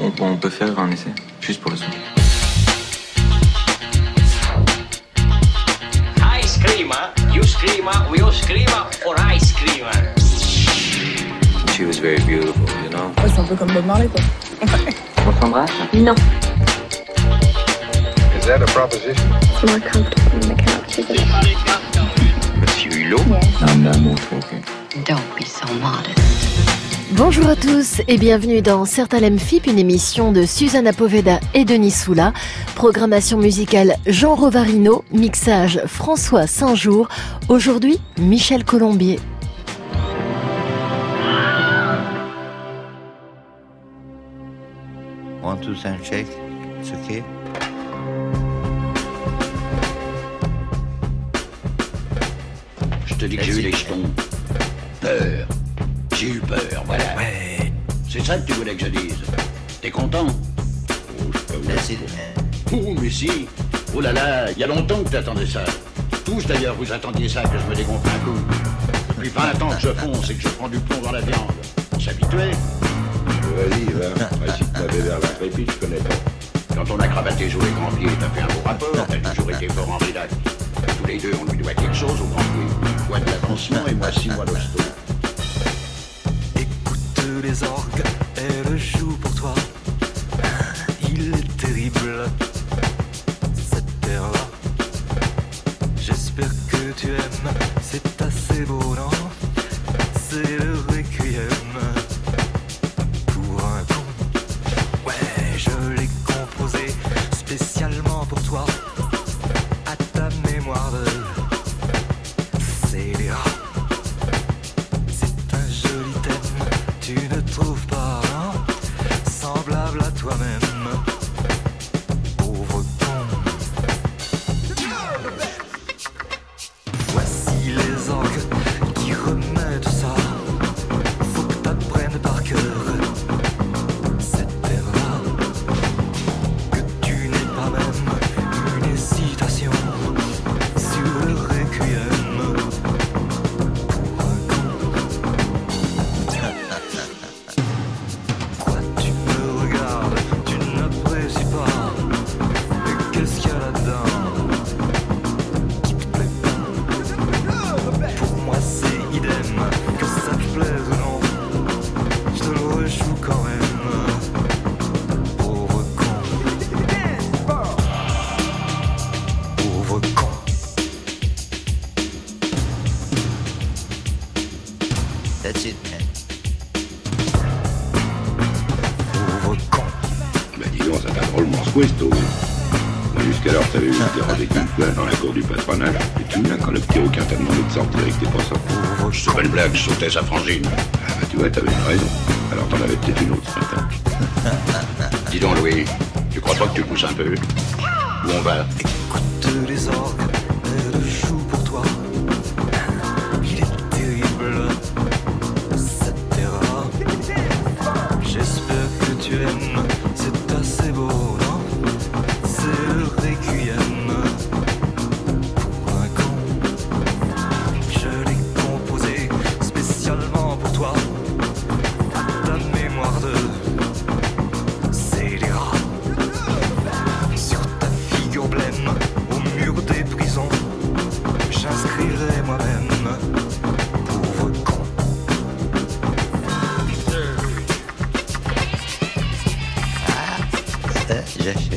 On peut faire un essai, juste pour le son. Ice creamer, you screamer, we all screamer or ice creamer. She was very beautiful, you know. Ouais, c'est un peu comme Bob Marley, quoi. On s'embrasse? Non. Is that a proposition? C'est more comfortable on the couch, isn't it? Monsieur Hulot? Yes. Un amour troqué. Don't be so modest. Bonjour à tous et bienvenue dans Certains FIP, une émission de Susanna Poveda et Denis Soula. Programmation musicale Jean Rovarino, mixage François Saint-Jour. Aujourd'hui, Michel Colombier. One, two, three, shake. It's okay. Je te dis que j'ai eu les jetons. Peur. J'ai eu peur, voilà. Ouais. C'est ça que tu voulais que je dise. T'es content? That's it. Oh, mais si. Oh là là, il y a longtemps que t'attendais ça. Tous d'ailleurs, vous attendiez ça, que je me dégonfle un coup. Depuis 20 ans que je fonce et que je prends du plomb dans la viande. On s'habituait. Vas-y, va. Récite-moi vers l'intrépide, je connais pas. Quand on a cravaté joué grand pied, t'as fait un beau rapport, t'as toujours été fort en bridac. Tous les deux, on lui doit quelque chose au grand pied. Toi de l'avancement et moi 6 mois d'hosto. Écoute les orgues, elle joue pour toi. Il est terrible, cette terre-là. J'espère que tu aimes, c'est assez beau, non? C'est le requiem pour un con. Ouais, je l'ai composé spécialement pour toi. À ta mémoire de scélérat. C'est un joli thème, tu ne trouves pas, hein? Semblable à toi-même. Pauvre con. Voici les orgues qui remettent ça. Faut que t'apprennes par cœur cette terre-là. Que tu n'es pas même une hésitation sur le requiem pour un con. Quoi tu me regardes, tu n'apprécies pas. Mais qu'est-ce qu'il y a là-dedans qui te plaît pas? Pour moi c'est idem, que ça te plaise ou non, je te le rejoue quand même. Pauvre con. Pauvre con. That's it, man. Pauvre con. Bah dis donc, ça t'a drôlement secoué, ce taux. Moi, jusqu'alors, t'avais eu des rendez qu'une fois dans la cour du patronage. Et tu me viens quand le petit requin t'a demandé de sortir et que t'es pas sorti. Pauvre C'est pas une blague, je sautais sa frangine. Ah bah tu vois, t'avais une raison. Alors t'en avais peut-être une autre ce matin. Dis donc, Louis, tu crois pas que tu pousses un peu? Où on va? Écoute les orgues, elle joue pour toi. Il est terrible, cette terre-là. J'espère que tu aimes, c'est assez beau, non? C'est le requiem pour un con. Je l'ai composé spécialement pour toi. À ta mémoire de scélérat. Sur ta figure blême, au mur des prisons, j'inscrirai moi-même. Pauvre con. Ça, j'achète.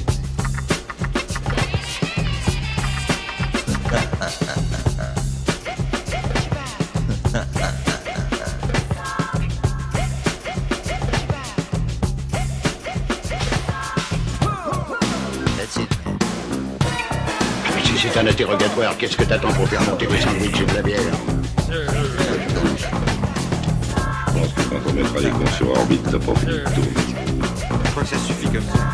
That's it, man. Si c'est un interrogatoire, qu'est-ce que t'attends pour faire monter des sandwichs et de la bière? Je pense que quand on mettra les cons sur orbite, t'as pas fini de tourner. Je crois que ça suffit comme ça.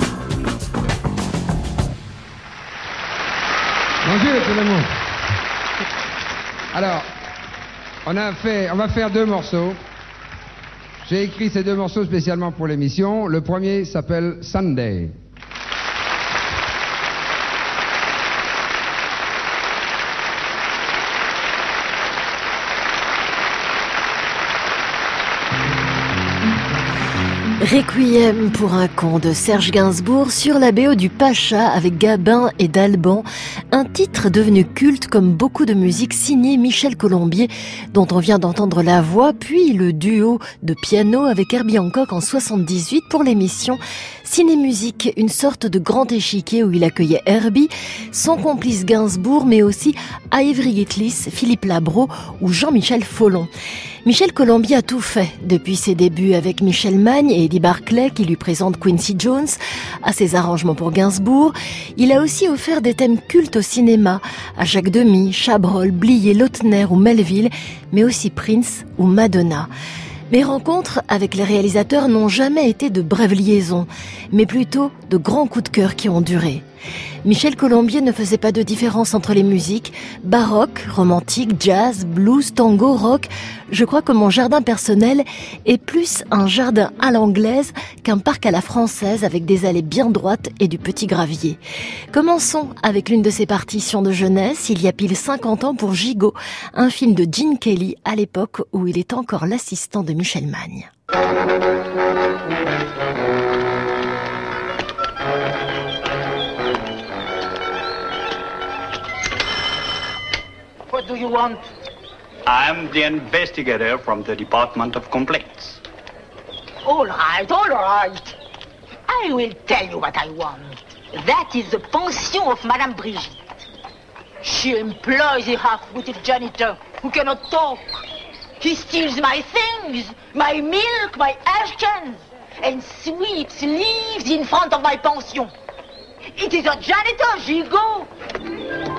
Bonjour tout le monde. Alors, on va faire 2 morceaux. J'ai écrit ces 2 morceaux spécialement pour l'émission. Le premier s'appelle Sunday. Requiem pour un con de Serge Gainsbourg sur la BO du Pacha avec Gabin et d'Alban, un titre devenu culte comme beaucoup de musique signée Michel Colombier dont on vient d'entendre la voix, puis le duo de piano avec Herbie Hancock en 78 pour l'émission Ciné-Musique, une sorte de grand échiquier où il accueillait Herbie, son complice Gainsbourg, mais aussi Ivry Gitlis, Philippe Labro ou Jean-Michel Follon. Michel Colombier a tout fait depuis ses débuts avec Michel Magne et Eddie Barclay qui lui présente Quincy Jones à ses arrangements pour Gainsbourg. Il a aussi offert des thèmes cultes au cinéma à Jacques Demy, Chabrol, Blier, Lautner ou Melville, mais aussi Prince ou Madonna. Mes rencontres avec les réalisateurs n'ont jamais été de brèves liaisons, mais plutôt de grands coups de cœur qui ont duré. Michel Colombier ne faisait pas de différence entre les musiques, baroque, romantique, jazz, blues, tango, rock. Je crois que mon jardin personnel est plus un jardin à l'anglaise qu'un parc à la française avec des allées bien droites et du petit gravier. Commençons avec l'une de ses partitions de jeunesse, il y a pile 50 ans pour Gigot, un film de Gene Kelly à l'époque où il est encore l'assistant de Michel Magne. What do you want? I'm the investigator from the Department of Complaints. All right, all right. I will tell you what I want. That is the pension of Madame Brigitte. She employs a half-witted janitor who cannot talk. He steals my things, my milk, my ashcans, and sweeps leaves in front of my pension. It is a janitor, Gigot.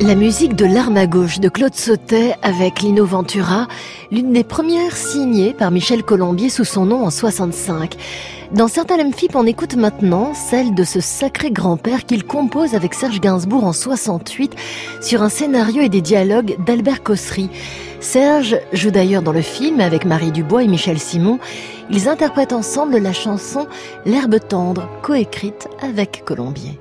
La musique de L'arme à gauche de Claude Sautet avec Lino Ventura, l'une des premières signées par Michel Colombier sous son nom en 65. Dans certains LMFIP, on écoute maintenant celle de ce sacré grand-père qu'il compose avec Serge Gainsbourg en 68 sur un scénario et des dialogues d'Albert Cossery. Serge joue d'ailleurs dans le film avec Marie Dubois et Michel Simon. Ils interprètent ensemble la chanson L'herbe tendre, coécrite avec Colombier.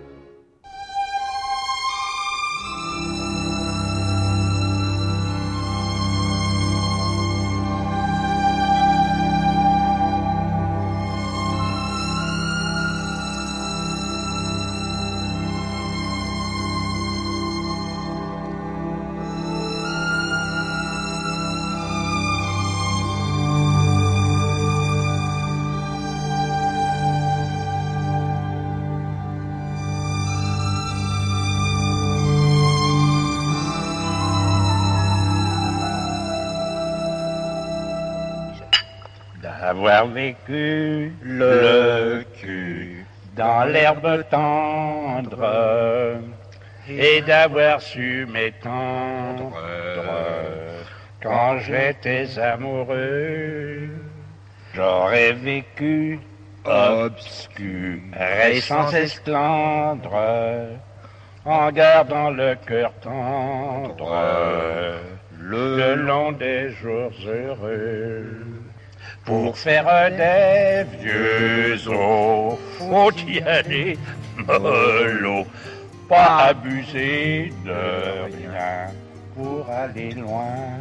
Avoir vécu le cul dans l'herbe tendre et d'avoir su m'étendre quand j'étais amoureux, j'aurais vécu obscur et sans esclandre en gardant le cœur tendre le long des jours heureux. Pour faire des vieux os, faut y aller mollo, pas abuser de rien pour aller loin.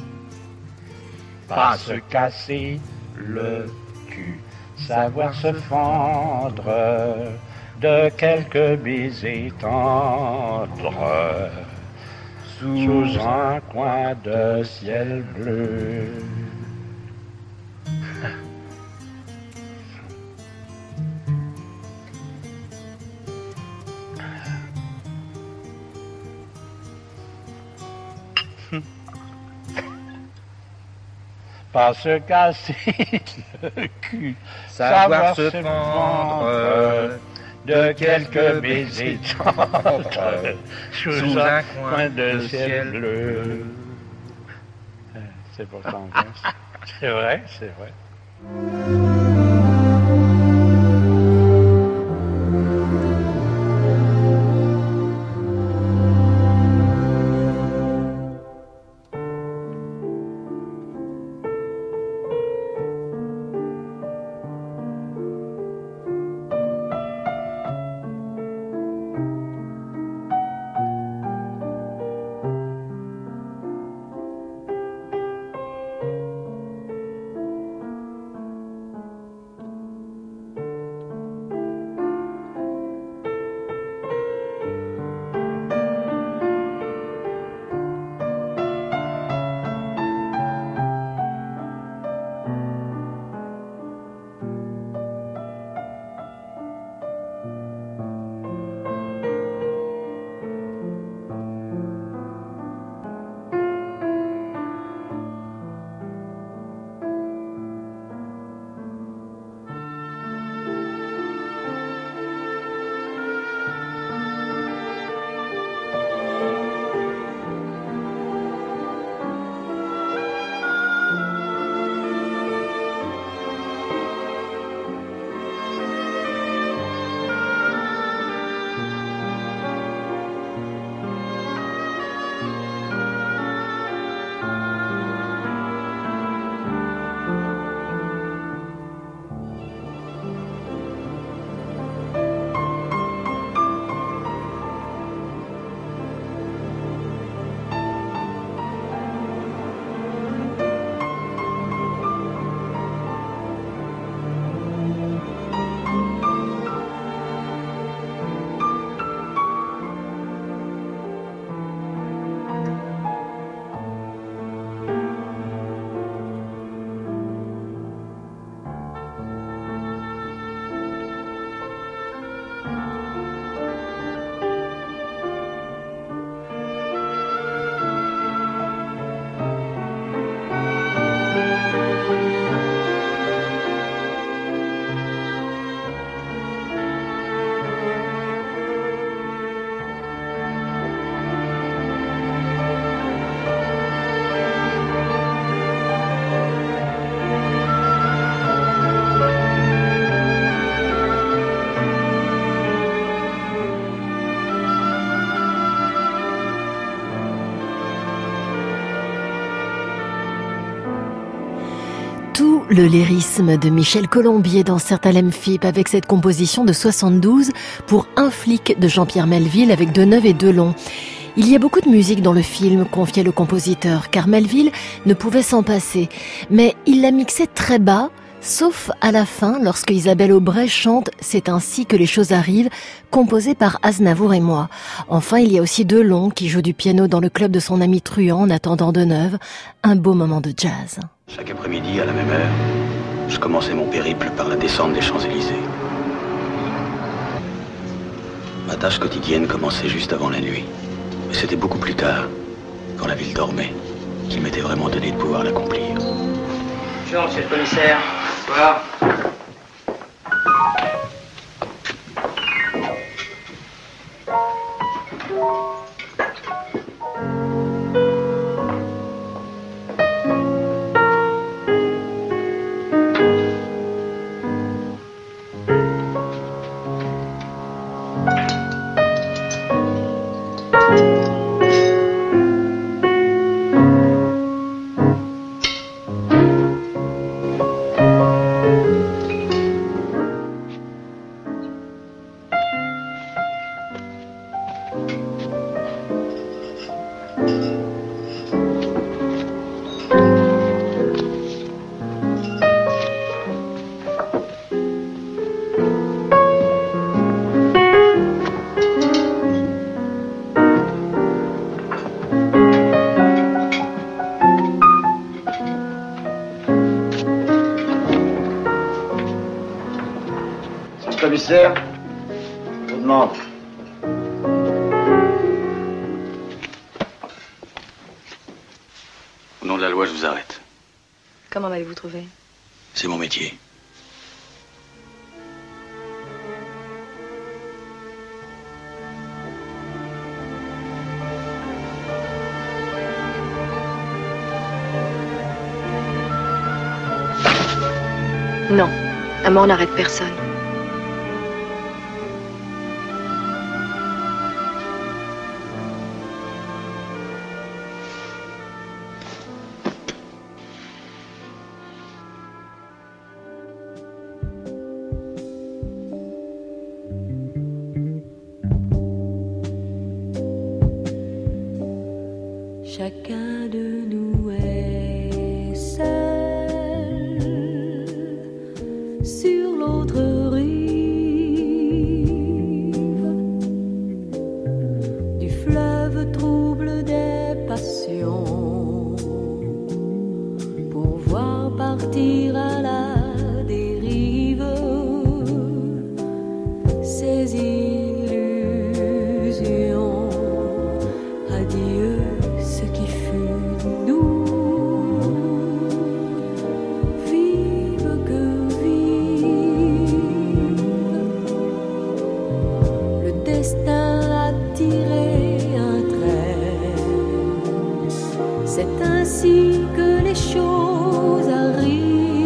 Pas se casser le cul, savoir se fendre de quelques baisers tendres sous un coin de ciel bleu. Pas se casser le cul, savoir se prendre de quelques baisers tendres sous un coin de ciel bleu. C'est pourtant bien. C'est vrai, c'est vrai. le lyrisme de Michel Colombier dans Certalem FIP avec cette composition de 72 pour Un flic de Jean-Pierre Melville avec Deneuve et Delon. Il y a beaucoup de musique dans le film, confiait le compositeur, car Melville ne pouvait s'en passer. Mais il la mixait très bas, sauf à la fin, lorsque Isabelle Aubray chante « C'est ainsi que les choses arrivent », composé par Aznavour et moi. Enfin, il y a aussi Delon qui joue du piano dans le club de son ami Truand en attendant Deneuve. Un beau moment de jazz. Chaque après-midi, à la même heure, je commençais mon périple par la descente des Champs-Élysées. Ma tâche quotidienne commençait juste avant la nuit. Mais c'était beaucoup plus tard, quand la ville dormait, qu'il m'était vraiment donné de pouvoir l'accomplir. Bonjour, monsieur le commissaire. Bonsoir. Commissaire, je vous demande. Au nom de la loi, je vous arrête. Comment m'avez-vous trouvé? C'est mon métier. Non, à moi on n'arrête personne. Chacun de nous est seul sur l'autre rive du fleuve trouble des passions pour voir partir à la dérive ces illusions. Adieu ce qui fut de nous, vive que vive, le destin a tiré un trait, c'est ainsi que les choses arrivent.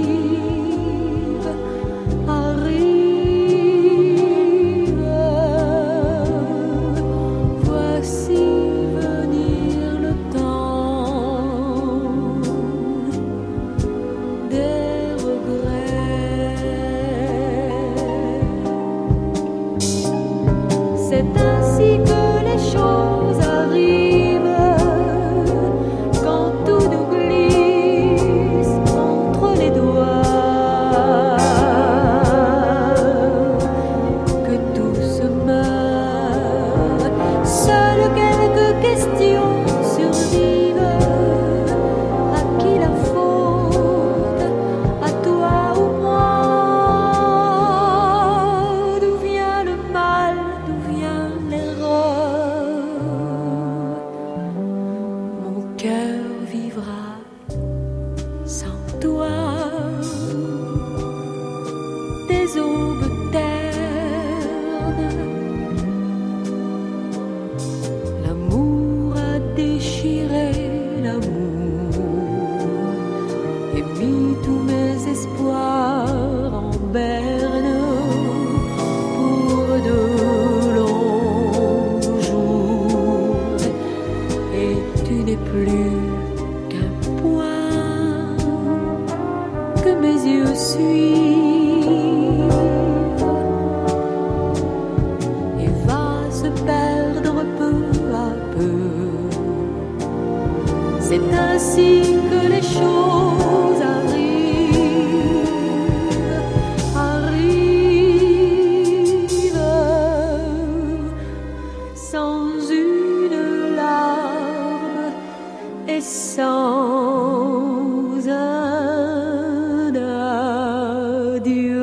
Voici venir le temps des regrets. C'est ainsi que les choses arrivent quand tout nous glisse entre les doigts, que tout se meurt. Seules quelques questions survivent. À qui la faute? À toi ou moi? D'où vient le mal? D'où vient ainsi que les choses arrivent, sans une larme et sans un adieu.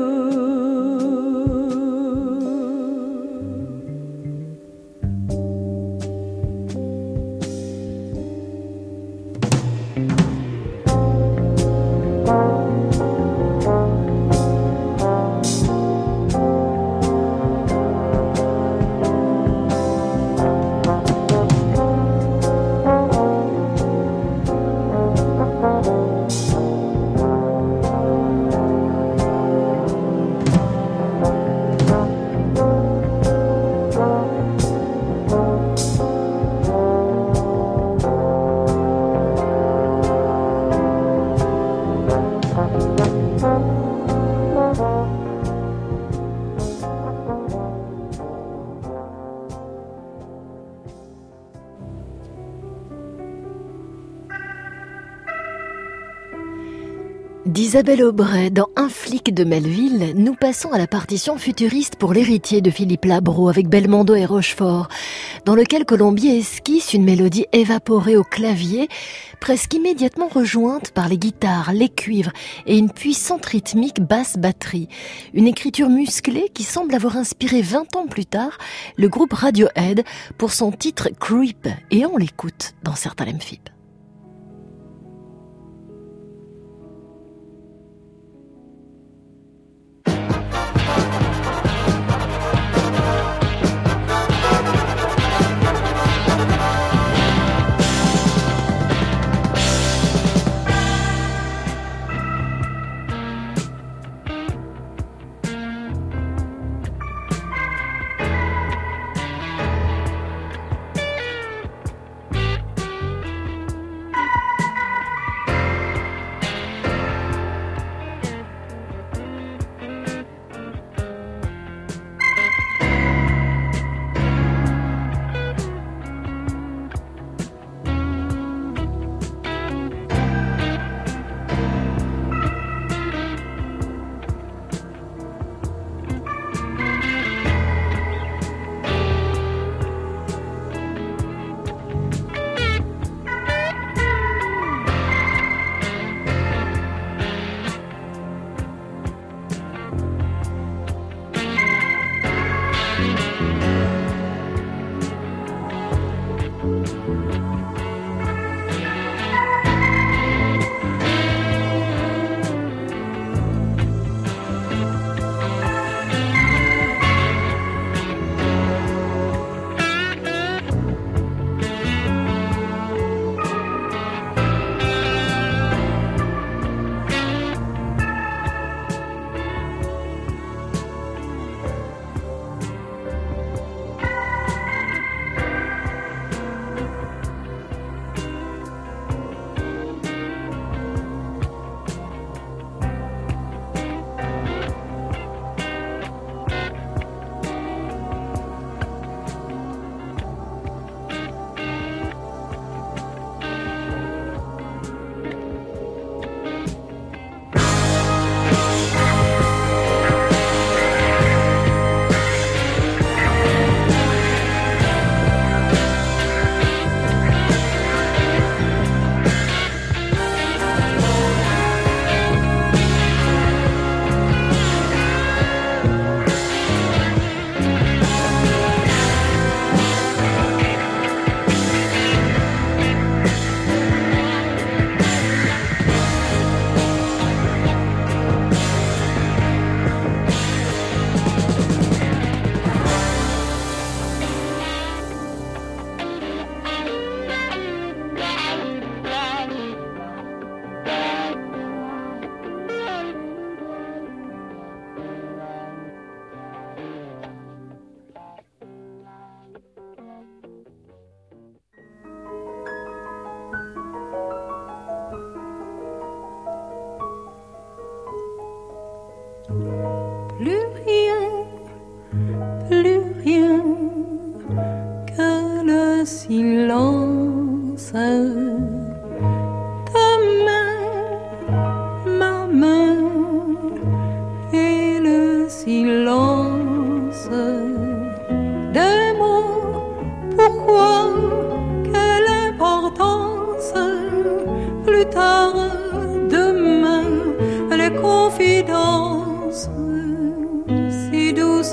D'Isabelle Aubray, dans Un flic de Melville, nous passons à la partition futuriste pour l'héritier de Philippe Labro avec Belmondo et Rochefort, dans lequel Colombier esquisse une mélodie évaporée au clavier, presque immédiatement rejointe par les guitares, les cuivres et une puissante rythmique basse-batterie. Une écriture musclée qui semble avoir inspiré 20 ans plus tard le groupe Radiohead pour son titre Creep, et on l'écoute dans Certains Lemphip.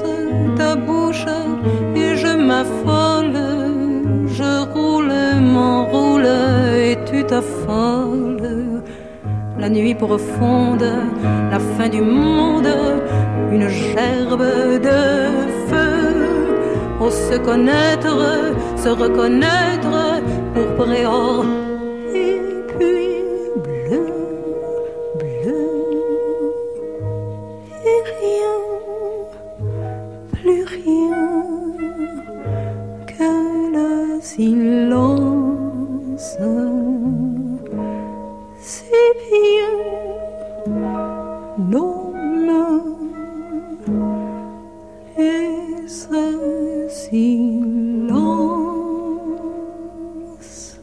caresse ta bouche et je m'affole. Je roule, m'enroule et tu t'affoles. La nuit profonde, la fin du monde, une gerbe de feu. Pour se connaître, se reconnaître, pourpre et or, et puis bleu, bleu, et rien, plus rien que le silence. Si bien nos mains et ce silence.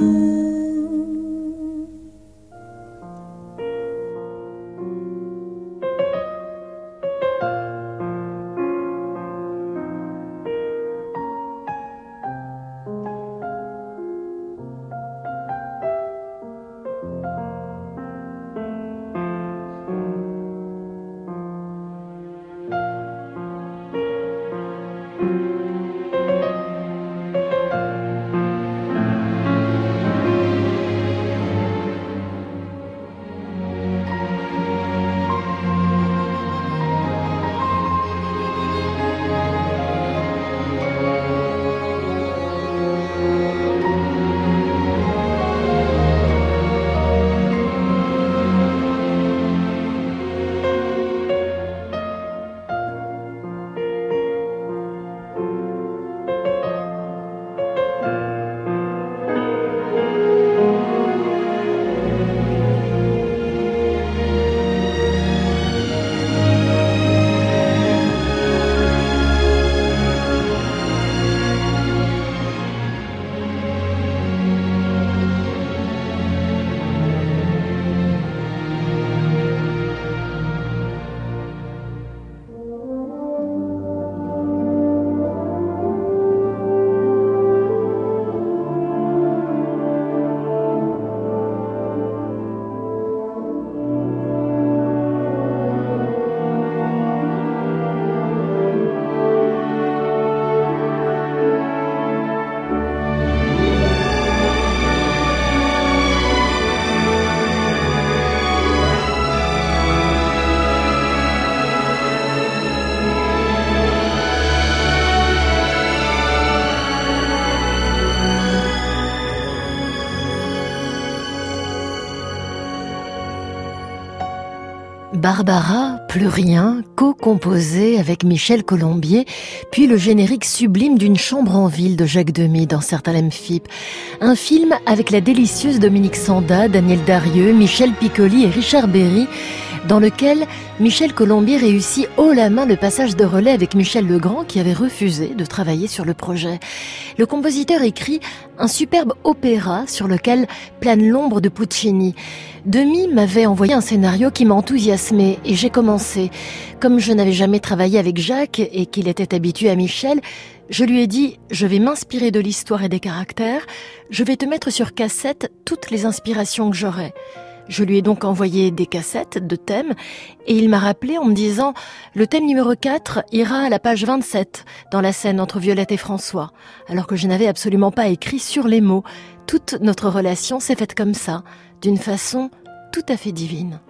Barbara, Plus rien, co-composé avec Michel Colombier, puis le générique sublime d'une chambre en ville de Jacques Demy dans Certain Lemphip. Un film avec la délicieuse Dominique Sanda, Daniel Darieux, Michel Piccoli et Richard Berry, dans lequel Michel Colombier réussit haut la main le passage de relais avec Michel Legrand qui avait refusé de travailler sur le projet. Le compositeur écrit un superbe opéra sur lequel plane l'ombre de Puccini. Demy m'avait envoyé un scénario qui m'enthousiasmait et j'ai commencé. Comme je n'avais jamais travaillé avec Jacques et qu'il était habitué à Michel, je lui ai dit « Je vais m'inspirer de l'histoire et des caractères, je vais te mettre sur cassette toutes les inspirations que j'aurai ». Je lui ai donc envoyé des cassettes de thèmes et il m'a rappelé en me disant « Le thème numéro 4 ira à la page 27 dans la scène entre Violette et François », alors que je n'avais absolument pas écrit sur les mots. Toute notre relation s'est faite comme ça, d'une façon tout à fait divine.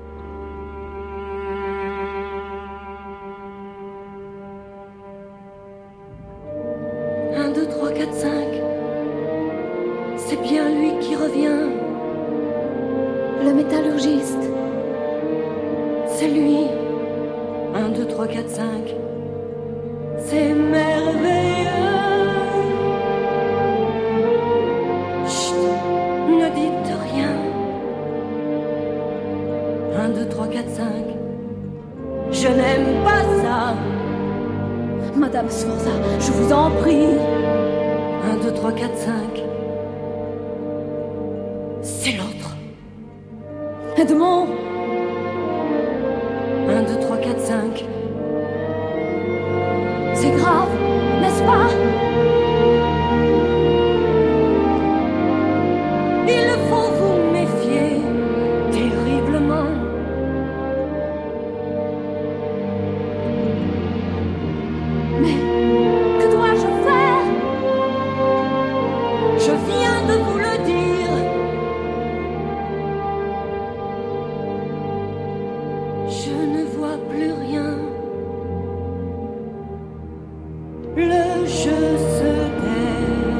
Un, 2, 3, 4, 5. C'est bien lui qui revient. Le métallurgiste. C'est lui. 1, 2, 3, 4, 5. C'est merveilleux. Chut, ne dites rien. 1, 2, 3, 4, 5. Je n'aime pas ça. Madame Sforza, je vous en prie. 1, 2, 3, 4, 5. C'est l'autre. Edmond. 1, 2, 3, 4, 5. C'est grave, n'est-ce pas? Il faut vous méfier terriblement. le jeu se perd.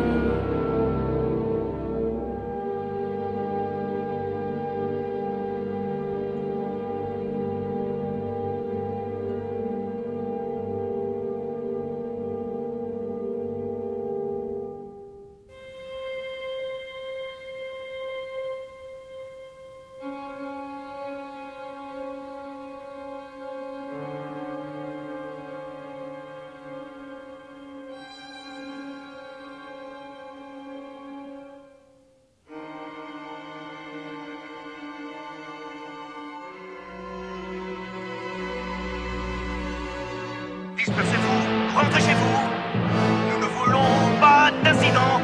Dispersez-vous, rentrez chez vous. Nous ne voulons pas d'incident.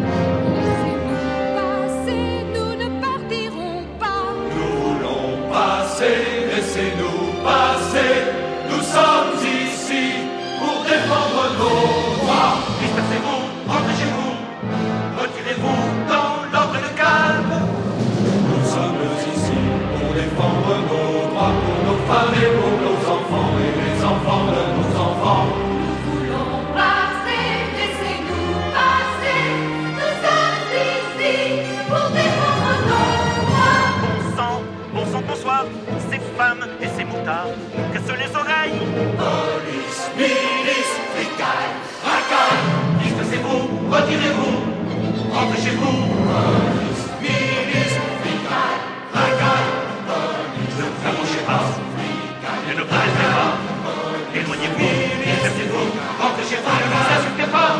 Nous ne partirons pas. Nous voulons passer, laissez-nous passer. Nous sommes ici pour défendre nos droits. Dispersez-vous, rentrez chez vous. Retirez-vous dans l'ordre et le calme. Nous sommes ici pour défendre nos droits, pour nos femmes et pour nos enfants et les enfants de nos enfants. Nous voulons passer, laissez-nous passer. Nous sommes ici pour défendre nos droits. Bon sang, bonsoir. Ces femmes et ces moutards nous cassent les oreilles. Police, milice, fricaille, racaille. Dispersez-vous, retirez-vous. Rentrez chez vous. Police, milice, fricaille, racaille. Ne vous approchez pas. Ne nous paraissez pas. Éloignez-vous. Dispersez-vous. Rentrez chez vous. Ne vous insultez pas.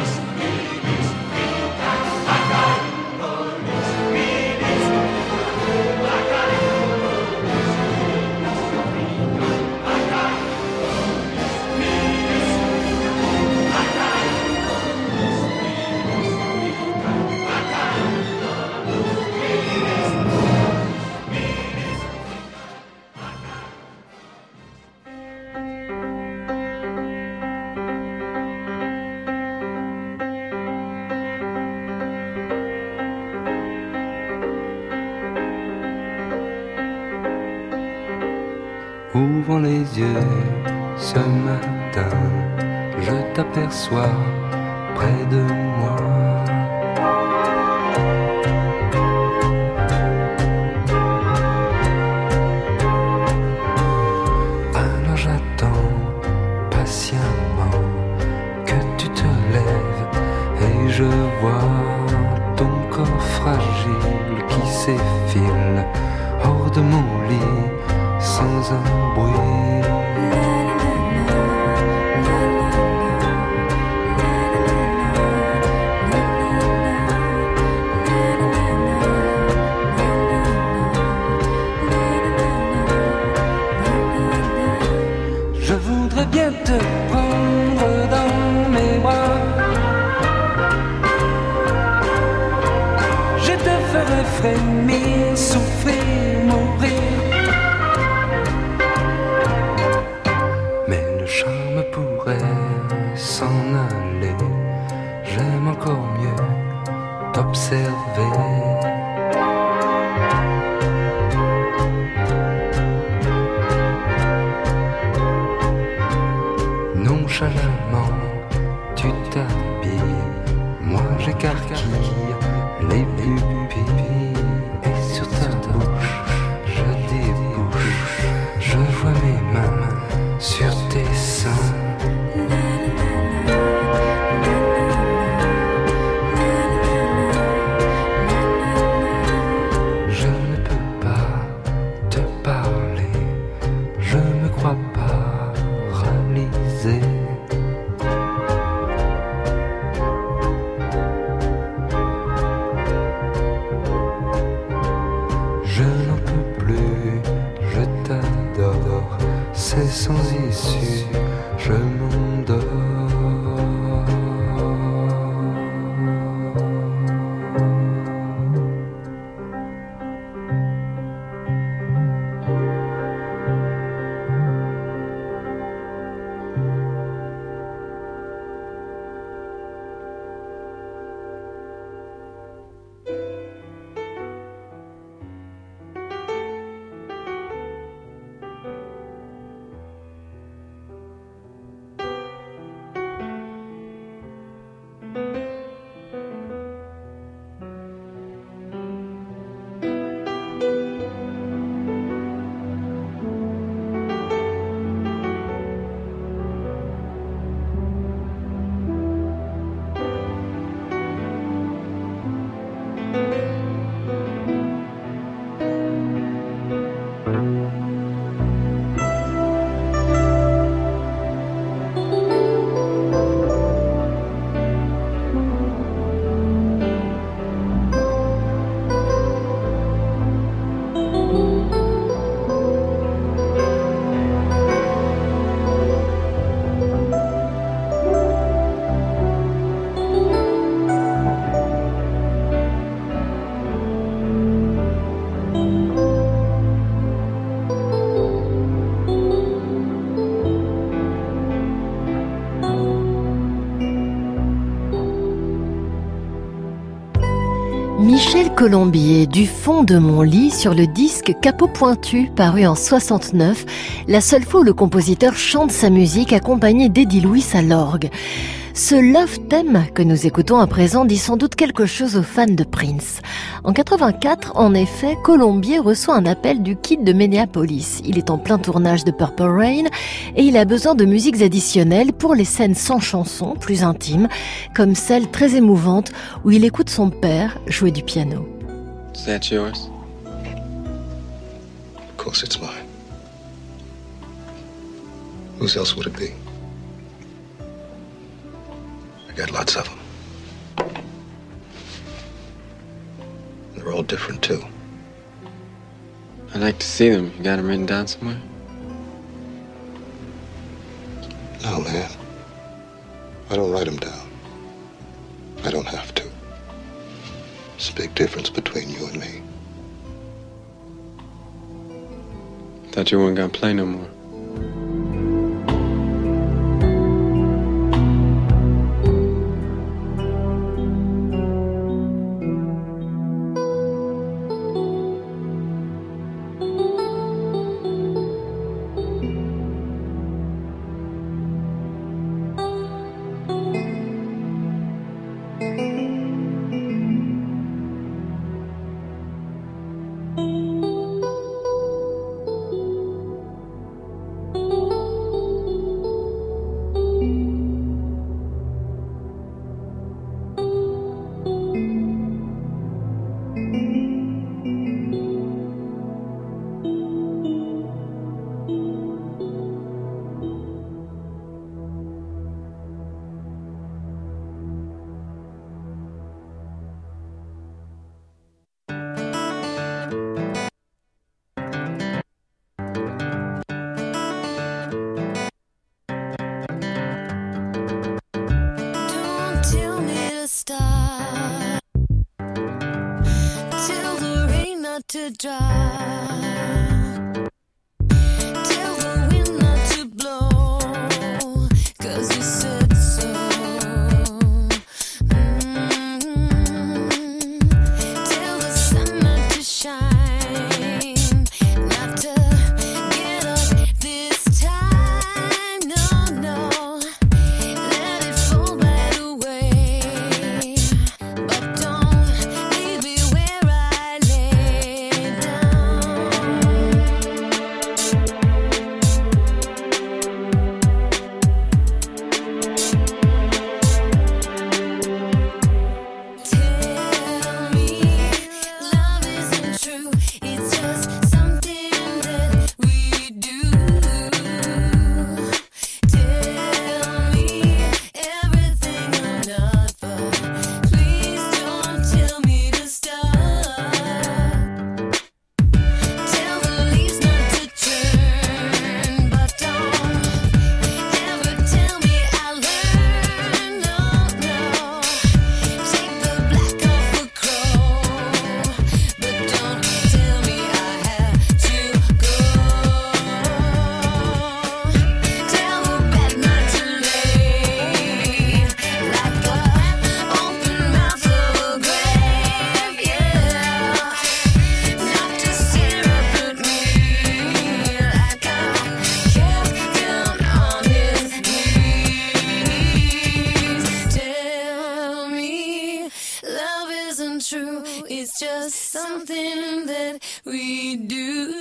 Ouvrant les yeux, ce matin, je t'aperçois près de moi. Alors j'attends patiemment que tu te lèves et je vois ton corps fragile qui s'effile hors de mon lit sans un bruit. Je voudrais bien te prendre dans mes bras. Je te ferai frémir, souffrir, mourir. S'en aller, j'aime encore mieux t'observer. Nonchalamment, tu t'habilles, moi j'écarquille les pupilles et sur ta bouche, je débouche, je vois mes mains sur tes seins. Michel Colombier, Du fond de mon lit, sur le disque Capot Pointu, paru en 69, la seule fois où le compositeur chante sa musique accompagné d'Eddie Louis à l'orgue. Ce love theme que nous écoutons à présent dit sans doute quelque chose aux fans de Prince. En 84, en effet, Colombier reçoit un appel du Kid de Minneapolis. Il est en plein tournage de Purple Rain et il a besoin de musiques additionnelles pour les scènes sans chanson, plus intimes, comme celle très émouvante où il écoute son père jouer du piano. Is that yours? Of course it's mine. Whose else would it be? I got lots of them. They're all different, too. I'd like to see them. You got them written down somewhere? No, man. I don't write them down. I don't have to. There's a big difference between you and me. Thought you weren't gonna play no more. To dry, tell the wind not to blow, 'cause you said so. Tell the sun not to shine, not to get up this time, no, no, let it fall right away, but don't leave me where I lay. something that we do.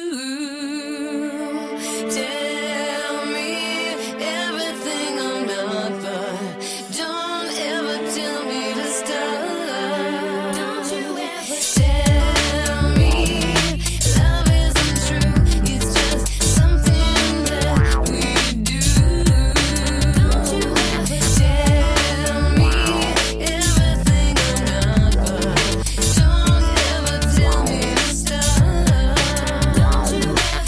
Tell me everything I'm not, but don't ever tell me to stop. Don't you ever tell me love isn't true. It's just something that we do. Don't you ever tell me everything I'm not, but don't ever tell me to stop. Don't you ever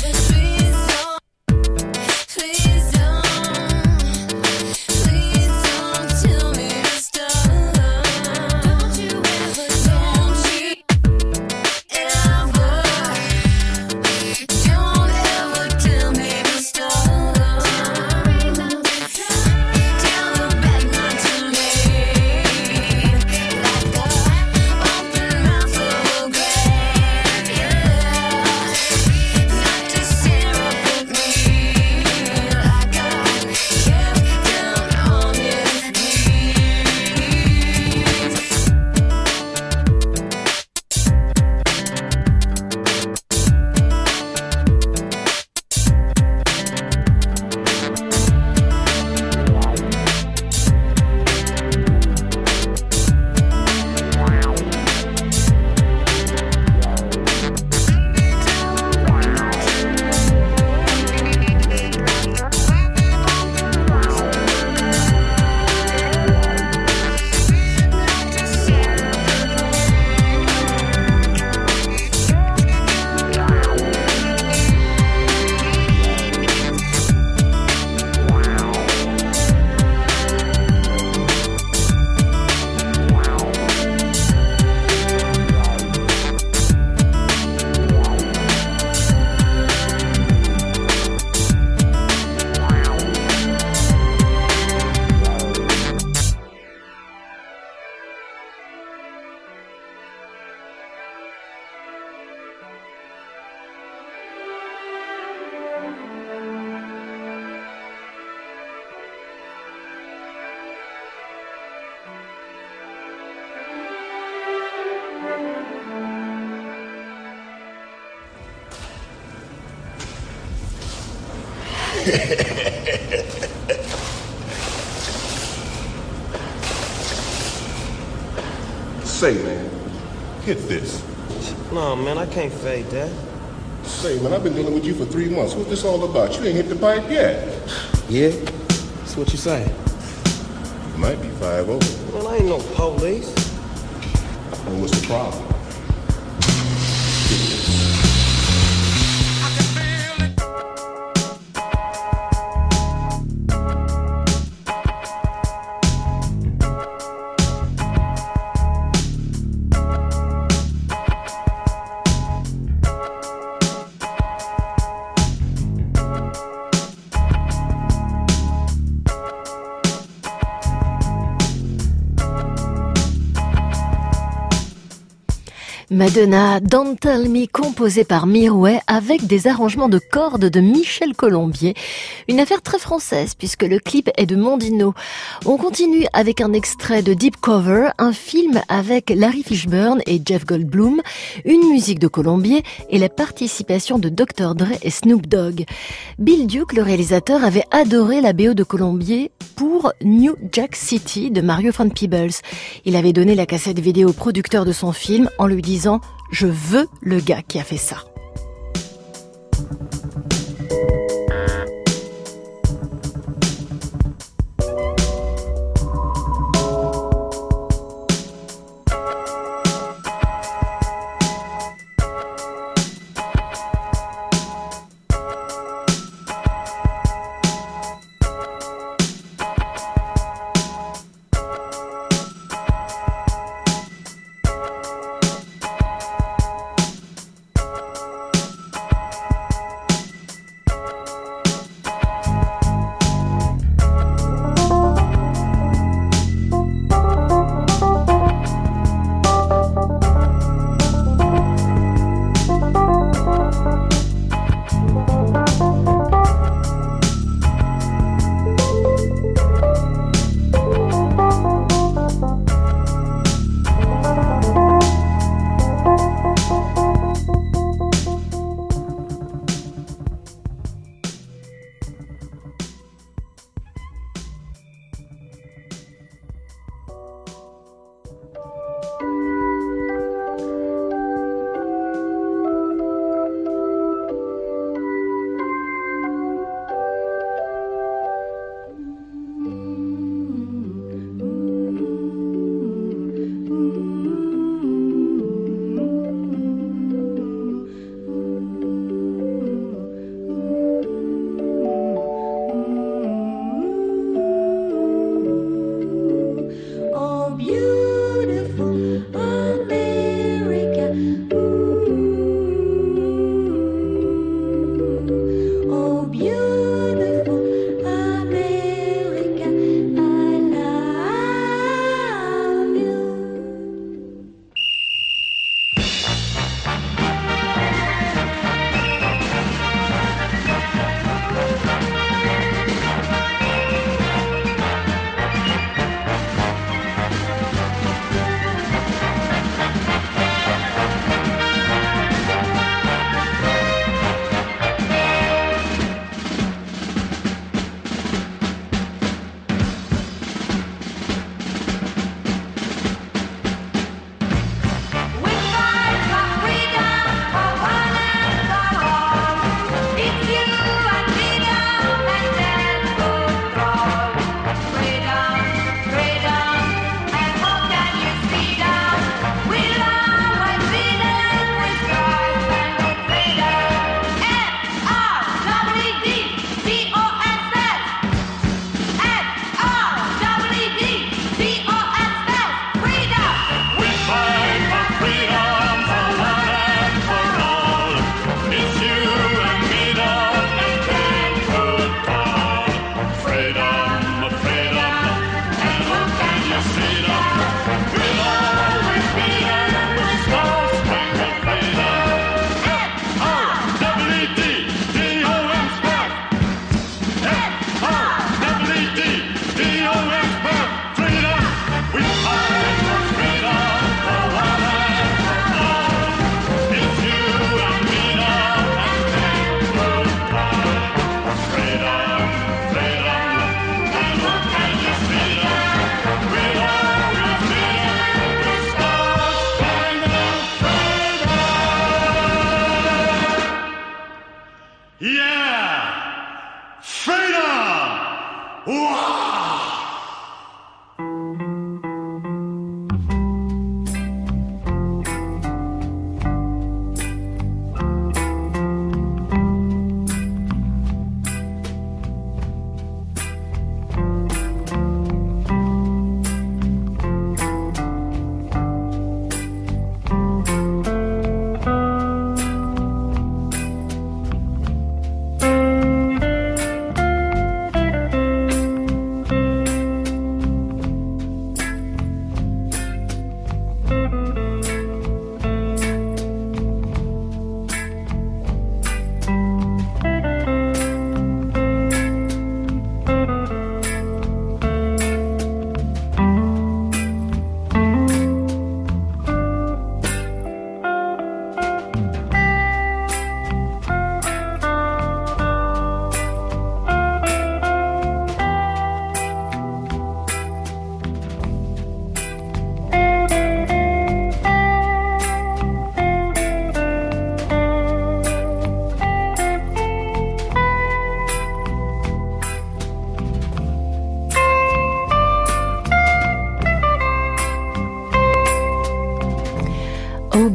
Say, man, hit this. No, man, I can't fade that. Say, man, I've been dealing with you for 3 months. What's this all about? You ain't hit the pipe yet. Yeah? That's what you saying. You might be 5-0. Man, I ain't no police. Then what's the problem? Madonna, Don't Tell Me, composé par Mirwais avec des arrangements de cordes de Michel Colombier. Une affaire très française puisque le clip est de Mondino. On continue avec un extrait de Deep Cover, un film avec Larry Fishburne et Jeff Goldblum, une musique de Colombier et la participation de Dr. Dre et Snoop Dogg. Bill Duke, le réalisateur, avait adoré la BO de Colombier pour New Jack City de Mario Van Peebles. Il avait donné la cassette vidéo au producteur de son film en lui disant « Je veux le gars qui a fait ça ».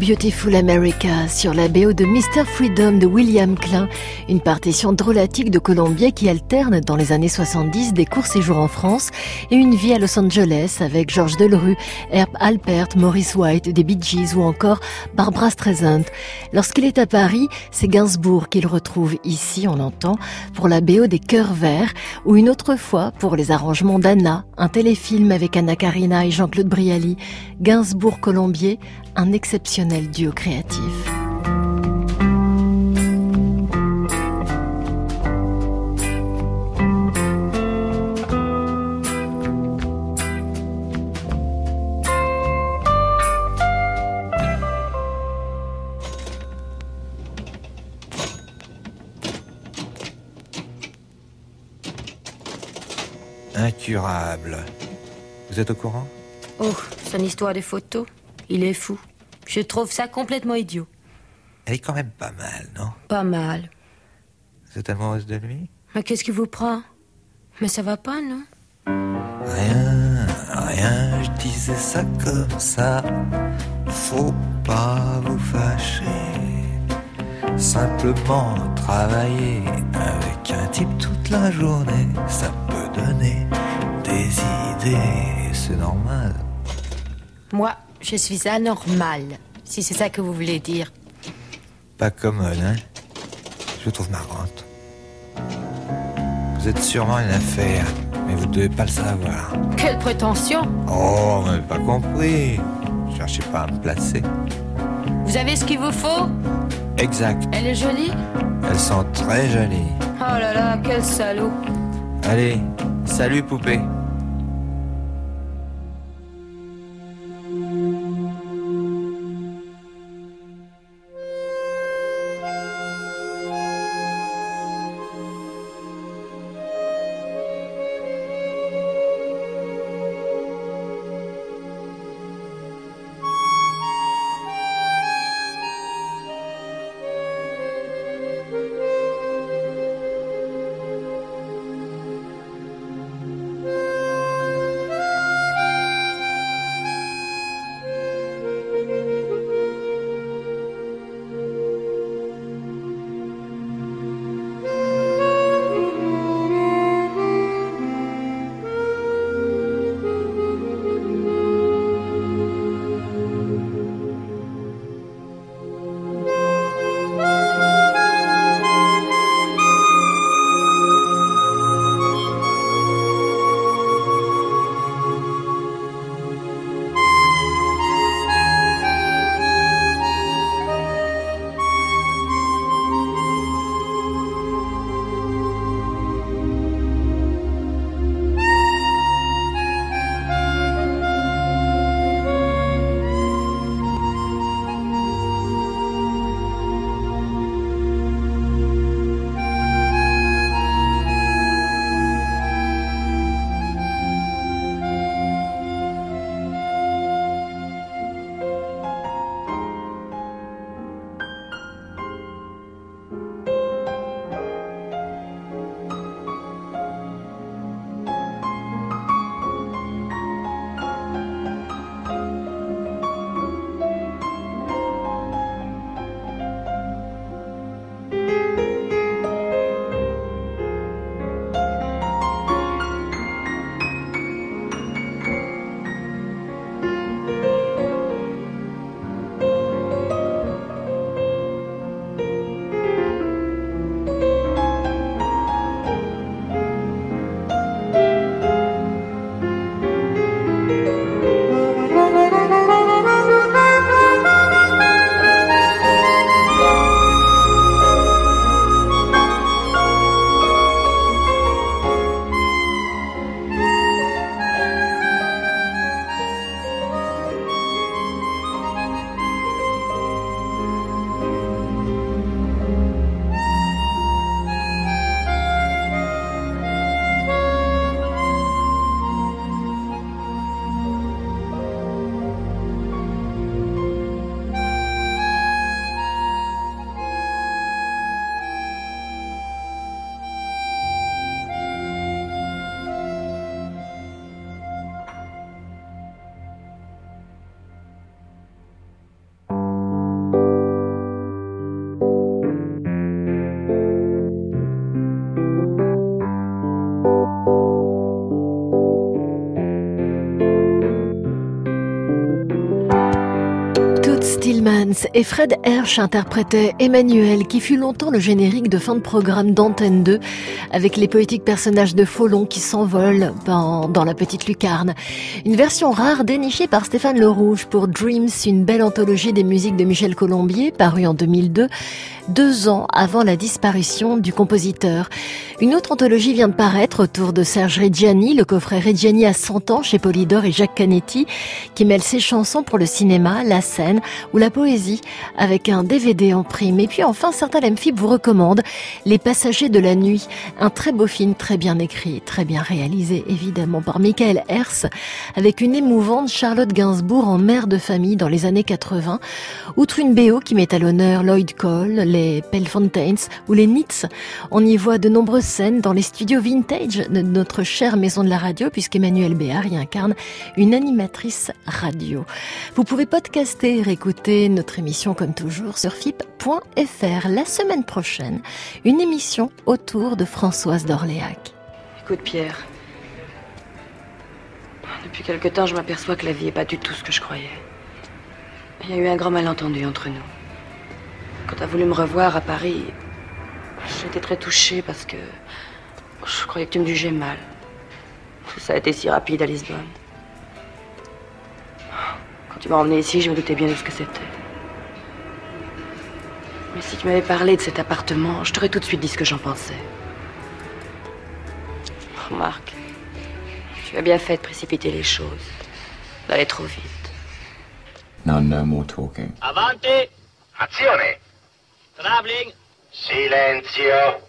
Beautiful America sur la BO de Mr. Freedom de William Klein, une partition drôlatique de Colombier qui alterne dans les années 70 des courts séjours en France et une vie à Los Angeles avec Georges Delerue, Herb Alpert, Maurice White, des Bee Gees ou encore Barbra Streisand. Lorsqu'il est à Paris, c'est Gainsbourg qu'il retrouve ici, on l'entend, pour la BO des Chœurs Verts ou une autre fois pour les arrangements d'Anna, un téléfilm avec Anna Karina et Jean-Claude Brialy. Gainsbourg-Colombier, un exceptionnel duo créatif. Incurable. Vous êtes au courant? Oh, son histoire de photo, il est fou. Je trouve ça complètement idiot. Elle est quand même pas mal, non? Pas mal. Vous êtes amoureuse de lui? Mais qu'est-ce qui vous prend? Mais ça va pas, non? Rien, je disais ça comme ça. Faut pas vous fâcher. Simplement travailler avec un type toute la journée, ça peut donner des idées, c'est normal. Moi, je suis anormale, si c'est ça que vous voulez dire. Pas commode, hein? Je vous trouve marrante. Vous êtes sûrement une affaire, mais vous devez pas le savoir. Quelle prétention! Oh, vous n'avez pas compris. Cherchez pas à me placer. Vous avez ce qu'il vous faut? Exact. Elle est jolie? Elles sont très jolies. Oh là là, quel salaud! Allez, salut poupée. Tielemans et Fred Hersch interprétaient Emmanuel, qui fut longtemps le générique de fin de programme d'Antenne 2, avec les poétiques personnages de Folon qui s'envolent dans la petite lucarne. Une version rare dénichée par Stéphane Le Rouge pour Dreams, une belle anthologie des musiques de Michel Colombier, parue en 2002, 2 ans avant la disparition du compositeur. Une autre anthologie vient de paraître autour de Serge Reggiani, le coffret Reggiani à 100 ans chez Polydor et Jacques Canetti, qui mêle ses chansons pour le cinéma, la scène ou la poésie, avec un DVD en prime. Et puis enfin, Certain Lemphib vous recommande Les Passagers de la Nuit, un très beau film, très bien écrit, très bien réalisé, évidemment, par Michael Herz, avec une émouvante Charlotte Gainsbourg en mère de famille dans les années 80. Outre une BO qui met à l'honneur Lloyd Cole, les Pale Fountains ou les Nits, on y voit de nombreuses scènes dans les studios vintage de notre chère maison de la radio, puisqu'Emmanuel Béard y incarne une animatrice radio. Vous pouvez podcaster et réécouter notre émission comme toujours sur fip.fr. La semaine prochaine, une émission autour de Françoise d'Orléac. Écoute Pierre, depuis quelque temps je m'aperçois que la vie n'est pas du tout ce que je croyais. Il y a eu un grand malentendu entre nous. Quand t'as voulu me revoir à Paris, j'étais très touchée parce que je croyais que tu me jugeais mal. Ça a été si rapide à Lisbonne. Quand tu m'as emmené ici, je me doutais bien de ce que c'était. Mais si tu m'avais parlé de cet appartement, je t'aurais tout de suite dit ce que j'en pensais. Remarque, tu as bien fait de précipiter les choses, d'aller trop vite. Now no more talking. Avanti! Azione! Traveling! Silenzio!